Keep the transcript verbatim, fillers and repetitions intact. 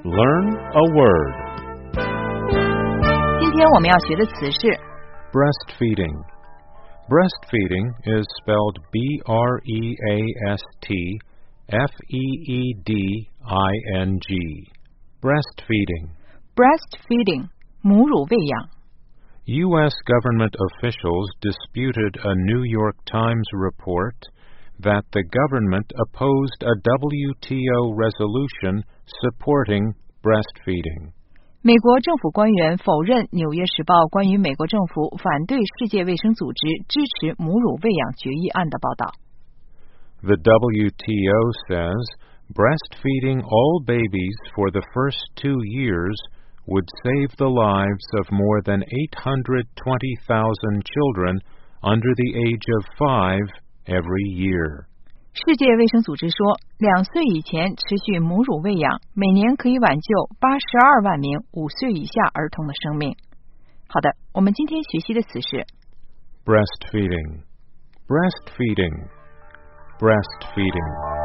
Learn a word. 今天我们要学的词是 Breastfeeding. Breastfeeding is spelled B R E A S T F E E D I N G. Breastfeeding. breastfeeding 母乳喂养。 U S government officials disputed a New York Times report that the government opposed a W T O resolution supporting breastfeeding. 美国政府官员否认《纽约时报》关于美国政府反对世界卫生组织支持母乳喂养决议案的报道。 The W T O says breastfeeding all babies for the first two years would save the lives of more than eight hundred twenty thousand children under the age of five every year. 世界卫生组织说，两岁以前持续母乳喂养，每年可以挽救八十二万名五岁以下儿童的生命。好的，我们今天学习的词是 breastfeeding, breastfeeding, breastfeeding.